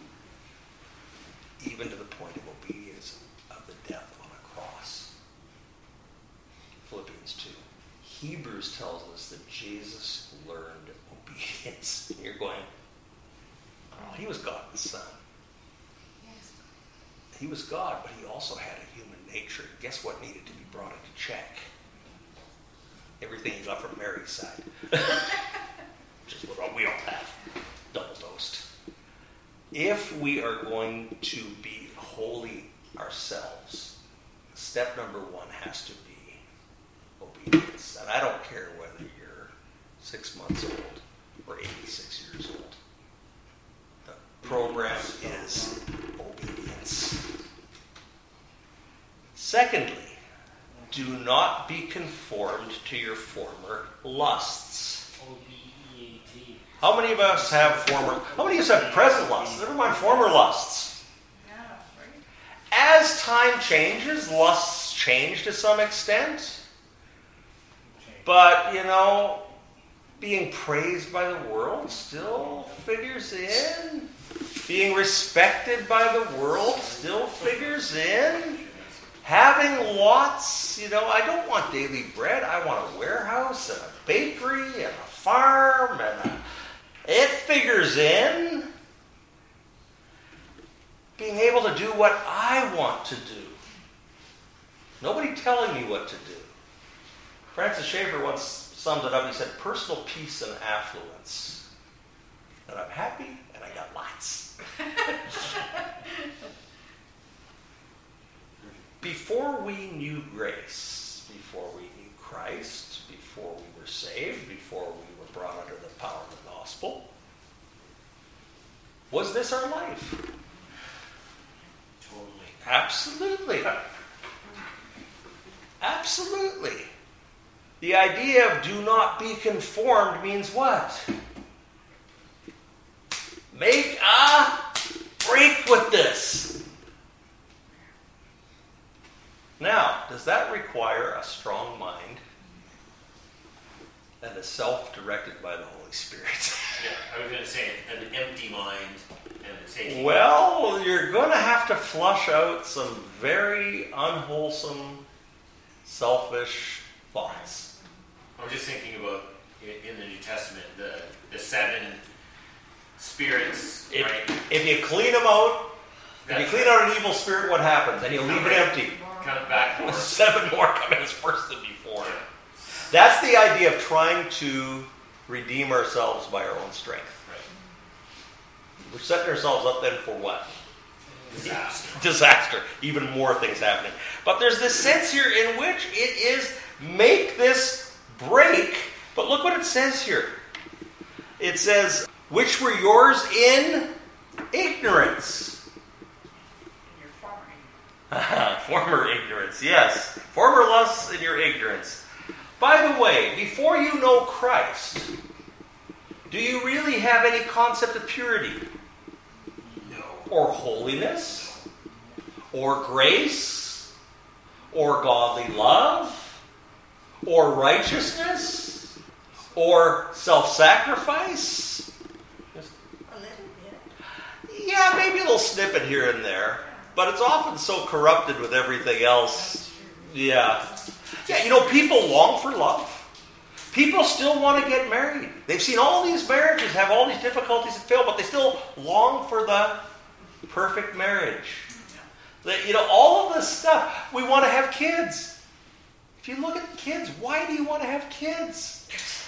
even to the point of obedience of the death on a cross. Philippians two. Hebrews tells us that Jesus learned obedience. And you're going, oh, he was God the Son. Yes. He was God, but he also had a human nature. Guess what needed to be brought into check? Everything he got from Mary's side. Which is what we don't have. Double dosed. If we are going to be holy ourselves, step number one has to be obedience. And I don't care whether you're six months old or eighty-six years old. The program is obedience. Secondly, do not be conformed to your former lusts. O B E A T. How many of us have former, how many of us have present lusts? Never mind former lusts. Yeah, right. As time changes, lusts change to some extent. But, you know, being praised by the world still figures in. Being respected by the world still figures in. Having lots, you know, I don't want daily bread. I want a warehouse and a bakery and a farm and a, it figures in. Being able to do what I want to do. Nobody telling me what to do. Francis Schaeffer once summed it up. He said, personal peace and affluence. And I'm happy and I got lots. Before we knew grace, before we knew Christ, before we were saved, before we were brought under the power of the gospel, was this our life? Totally. Absolutely. Absolutely. The idea of do not be conformed means what? Make a break with this. Now, does that require a strong mind and a self directed by the Holy Spirit? Yeah, I was going to say an empty mind and taking. Well, you're going to have to flush out some very unwholesome, selfish thoughts. I was just thinking about in the New Testament the the seven spirits, If, right? if you clean them out, if you That's clean out an evil spirit, what happens? And you leave it empty. Come back for Seven more come in as worse than before. That's the idea of trying to redeem ourselves by our own strength. Right. We're setting ourselves up then for what? Disaster. Disaster. Even more things happening. But there's this sense here in which it is make this break. But look what it says here. It says, which were yours in ignorance. In your former Former ignorance, yes. Former lusts in your ignorance. By the way, before you know Christ, do you really have any concept of purity? No. Or holiness? Or grace? Or godly love? Or righteousness? Or self-sacrifice? little bit. Yeah, maybe a little snippet here and there, but it's often so corrupted with everything else. Yeah. Yeah, you know, people long for love. People still want to get married. They've seen all these marriages have all these difficulties and fail, but they still long for the perfect marriage. That, you know, all of this stuff. We want to have kids. If you look at kids, why do you want to have kids?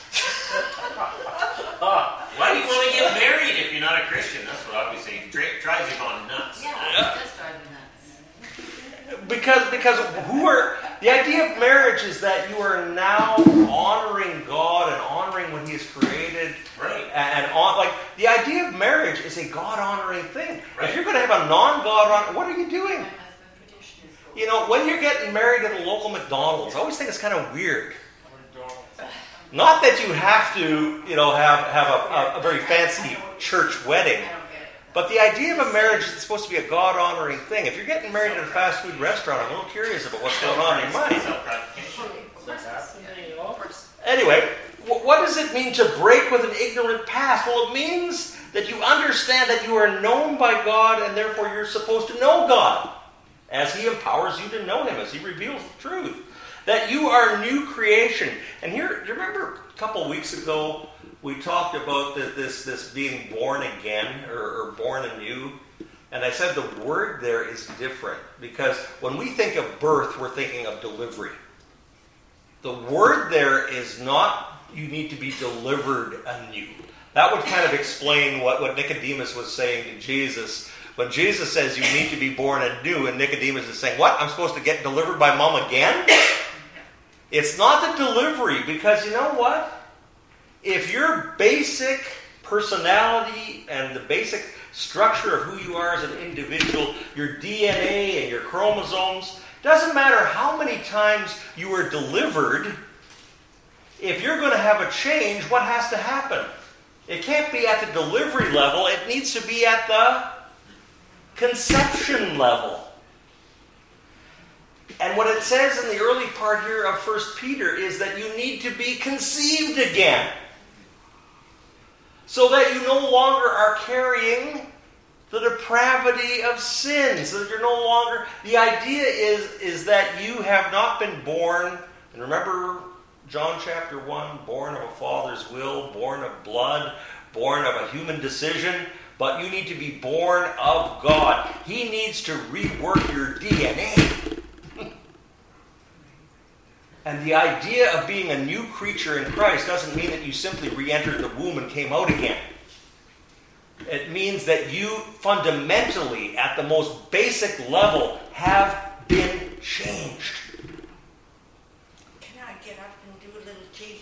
Why do you want to get married if you're not a Christian? That's what obviously dri- drives you on nuts. Yeah, Yeah. it does drive me nuts. Because because who are the idea of marriage is that you are now honoring God and honoring what He has created. Right. And on like the idea of marriage is a God honoring thing. Right. If you're going to have a non-God honoring, what are you doing? My husband tradition is cool. You know, when you're getting married at a local McDonald's, I always think it's kind of weird. Not that you have to, you know, have have a, a, a very fancy church wedding. I don't get it. But the idea of a marriage is supposed to be a God-honoring thing. If you're getting married at a fast food restaurant, I'm a little curious about what's going on in your mind. Self-gratification. Of course it's- Of course. Anyway, wh- what does it mean to break with an ignorant past? Well, it means that you understand that you are known by God and therefore you're supposed to know God as He empowers you to know Him, as He reveals the truth. That you are a new creation. And here, do you remember a couple of weeks ago we talked about this this, this being born again or, or born anew? And I said the word there is different because when we think of birth, we're thinking of delivery. The word there is not you need to be delivered anew. That would kind of explain what, what Nicodemus was saying to Jesus. When Jesus says you need to be born anew, and Nicodemus is saying, what? I'm supposed to get delivered by mom again? It's not the delivery, because you know what? If your basic personality and the basic structure of who you are as an individual, your D N A and your chromosomes, doesn't matter how many times you were delivered, if you're going to have a change, what has to happen? It can't be at the delivery level, it needs to be at the conception level. And what it says in the early part here of First Peter is that you need to be conceived again. So that you no longer are carrying the depravity of sin. So that you're no longer... The idea is, is that you have not been born... And remember John chapter one, born of a father's will, born of blood, born of a human decision... But you need to be born of God. He needs to rework your D N A. And the idea of being a new creature in Christ doesn't mean that you simply re-entered the womb and came out again. It means that you fundamentally, at the most basic level, have been changed. Can I get up and do a little cheat?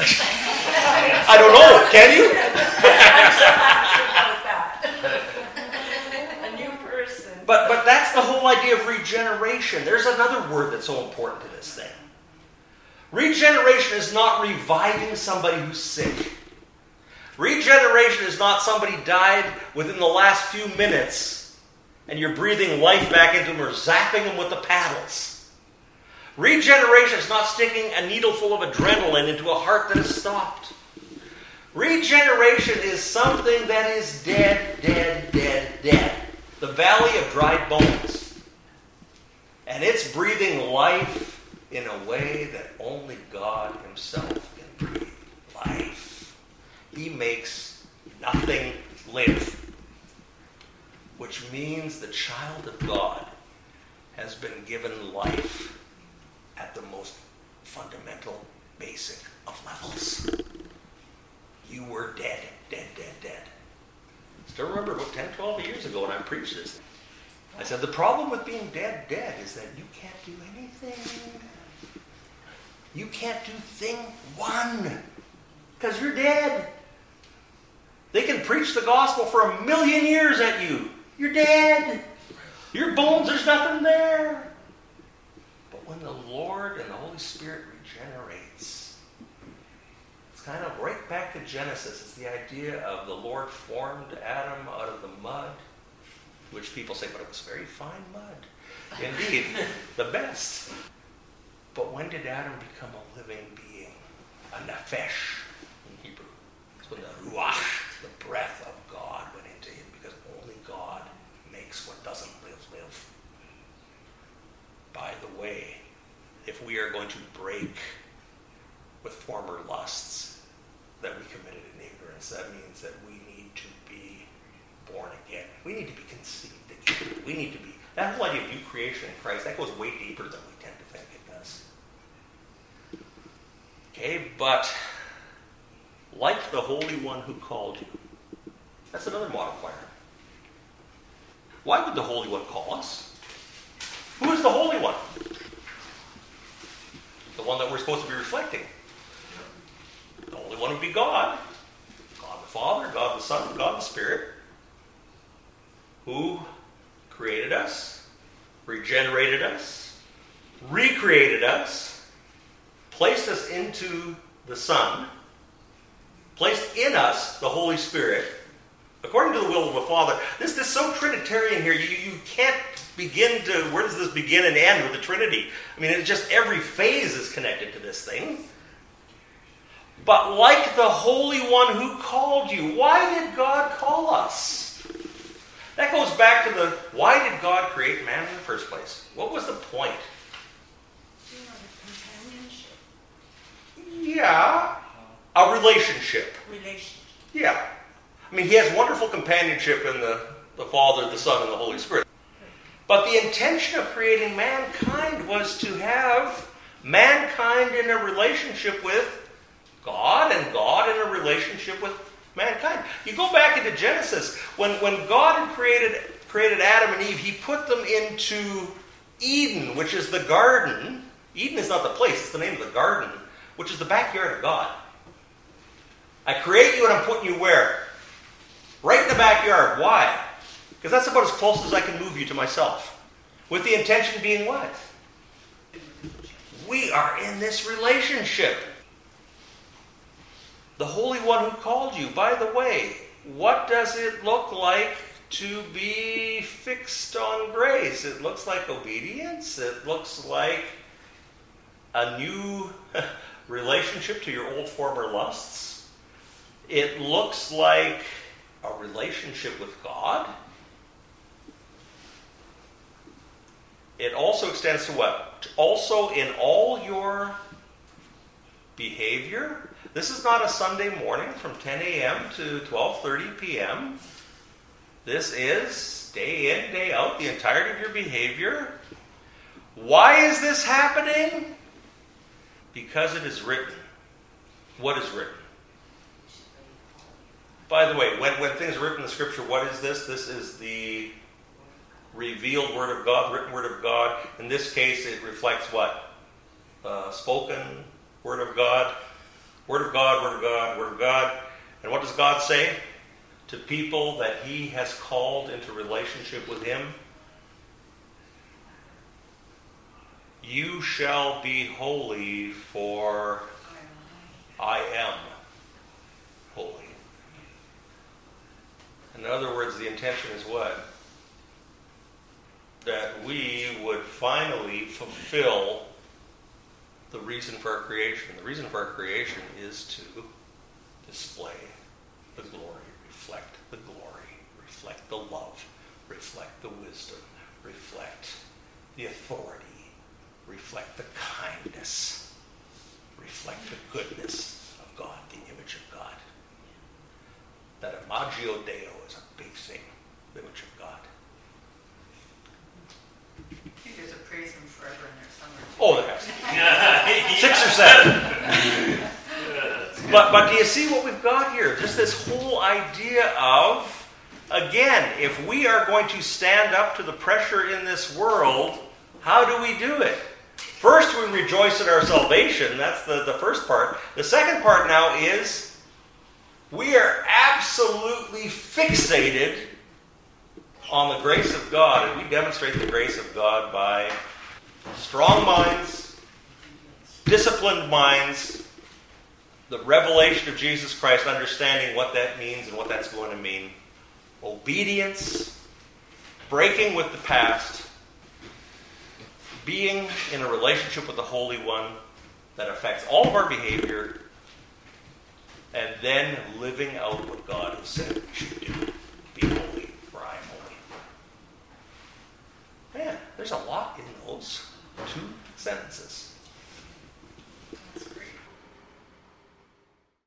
I don't know. Can you? About that. A new person. But but that's the whole idea of regeneration. There's another word that's so important to this thing. Regeneration is not reviving somebody who's sick. Regeneration is not somebody died within the last few minutes and you're breathing life back into them or zapping them with the paddles. Regeneration is not sticking a needle full of adrenaline into a heart that has stopped. Regeneration is something that is dead, dead, dead, dead. The valley of dried bones. And it's breathing life in a way that only God Himself can breathe life. He makes nothing live. Which means the child of God has been given life at the most fundamental, basic of levels. You were dead, dead, dead, dead. Still remember about ten, twelve years ago when I preached this. I said, the problem with being dead, dead is that you can't do anything. You can't do thing one. Because you're dead. They can preach the gospel for a million years at you. You're dead. Your bones, there's nothing there. But when the Lord and the Holy Spirit regenerates, it's kind of right back to Genesis. It's the idea of the Lord formed Adam out of the mud, which people say, but it was very fine mud. Indeed, the best. But when did Adam become a living being? A nephesh in Hebrew. It's when the ruach, the breath of God, when are going to break with former lusts that we committed in ignorance. That means that we need to be born again. We need to be conceived again. We need to be, that whole idea of new creation in Christ, that goes way deeper than we tend to think it does. Okay, but like the Holy One who called you, that's another modifier. Why would the Holy One call us? Who is the Holy One? The one that we're supposed to be reflecting. The Holy One would be God. God the Father, God the Son, God the Spirit, who created us, regenerated us, recreated us, placed us into the Son, placed in us the Holy Spirit, according to the will of the Father. This, this is so Trinitarian here, you, you can't begin to, where does this begin and end with the Trinity? I mean, it's just every phase is connected to this thing. But like the Holy One who called you, why did God call us? That goes back to the, why did God create man in the first place? What was the point? You know, the companionship. Yeah, a relationship. Relationship. Yeah. I mean, he has wonderful companionship in the, the Father, the Son, and the Holy Spirit. But the intention of creating mankind was to have mankind in a relationship with God and God in a relationship with mankind. You go back into Genesis, when, when God had created, created Adam and Eve, he put them into Eden, which is the garden. Eden is not the place, it's the name of the garden, which is the backyard of God. I create you and I'm putting you where? Right in the backyard. Why? Because that's about as close as I can move you to myself. With the intention being what? We are in this relationship. The Holy One who called you. By the way, what does it look like to be fixed on grace? It looks like obedience. It looks like a new relationship to your old former lusts. It looks like a relationship with God. It also extends to what? Also in all your behavior. This is not a Sunday morning from ten a.m. to twelve thirty p.m. This is day in, day out, the entirety of your behavior. Why is this happening? Because it is written. What is written? By the way, when, when things are written in the Scripture, what is this? This is the revealed Word of God, written Word of God. In this case, it reflects what? Uh, spoken Word of God. Word of God, Word of God, Word of God. And what does God say to people that He has called into relationship with Him? You shall be holy, for I am holy. In other words, the intention is what? That we would finally fulfill the reason for our creation. The reason for our creation is to display the glory, reflect the glory, reflect the love, reflect the wisdom, reflect the authority, reflect the kindness, reflect the goodness of God, the image of God. That Imagio Deo is a big thing, the image of God. I think there's a praise Him forever in there somewhere. Oh, there has to be. Six or seven. But, but do you see what we've got here? Just this whole idea of, again, if we are going to stand up to the pressure in this world, how do we do it? First, we rejoice in our salvation. That's the, the first part. The second part now is we are absolutely fixated on the grace of God, and we demonstrate the grace of God by strong minds, disciplined minds, the revelation of Jesus Christ, understanding what that means and what that's going to mean, obedience, breaking with the past, being in a relationship with the Holy One that affects all of our behavior, and then living out what God has said we should do. Be holy, for I am holy. Man, there's a lot in those two sentences.